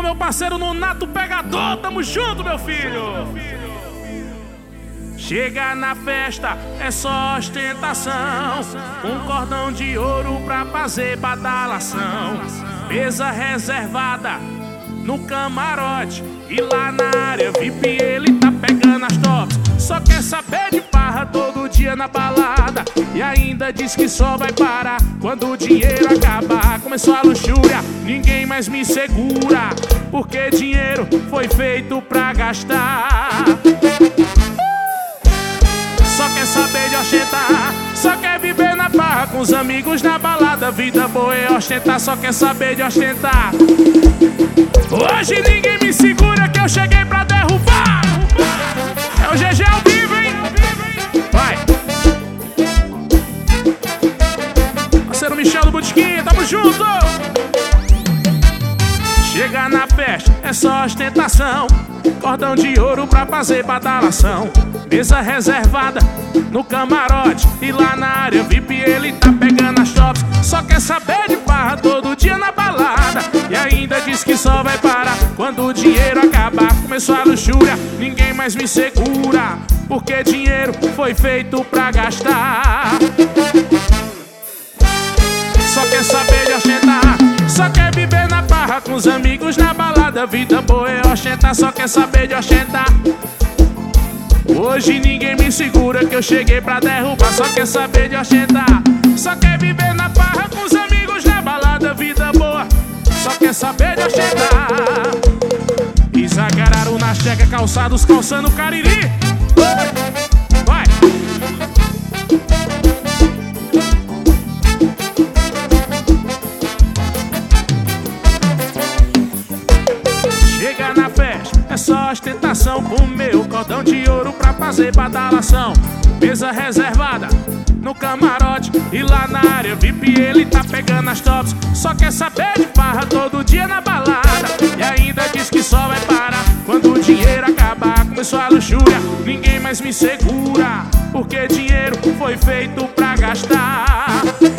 meu parceiro Nonato Pegador, tamo junto, meu filho. Chega na festa, é só ostentação, um cordão de ouro pra fazer badalação. Mesa reservada no camarote, e lá na área VIP ele tá pegando as tops. Só quer saber de farra todo dia na balada, e ainda diz que só vai parar quando o dinheiro acabar. Começou a luxúria, ninguém mais me segura, porque dinheiro foi feito pra gastar. Só quer saber de ostentar, só quer viver na farra com os amigos na balada. Vida boa é ostentar, só quer saber de ostentar. Hoje ninguém me segura que eu cheguei pra derrubar. É o GG ao vivo, hein? Vai! Parceiro Michel do Botequim, tamo junto! Chega na festa, é só ostentação, cordão de ouro pra fazer badalação. Mesa reservada no camarote, e lá na área VIP ele tá pegando as tops. Só quer saber de farra todo dia na balada, e ainda diz que só vai parar quando o dinheiro acabar. Começou a luxúria, ninguém mais me segura, porque dinheiro foi feito pra gastar. Só quer saber de ostentar, só quer viver na farra com os amigos na balada. Vida boa é ostentar, só quer saber de ostentar. Hoje ninguém me segura que eu cheguei pra derrubar. Só quer saber de ostentar, só quer viver na farra com os amigos na balada. Vida boa, só quer saber de ostentar. Isagararu na checa, calçados calçando Cariri. Vai! Chega na festa, é só ostentação, com meu cordão de ouro pra fazer badalação. Mesa reservada no camarote, e lá na área VIP ele tá pegando as tops. Só quer saber de farra todo dia na balada, e ainda diz que só vai parar quando o dinheiro acabar. Começou a luxúria, ninguém mais me segura, porque dinheiro foi feito pra gastar.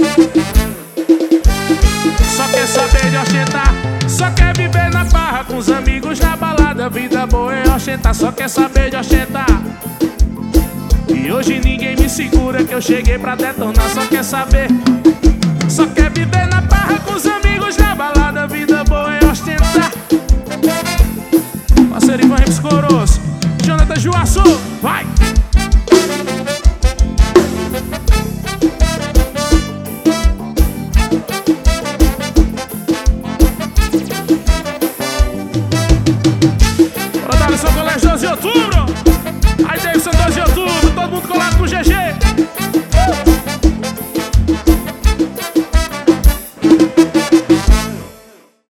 Só quer saber de ostentar, só quer viver na farra com os amigos na balada. Vida boa é ostentar, só quer saber de ostentar. E hoje ninguém me segura que eu cheguei pra detonar. Só quer saber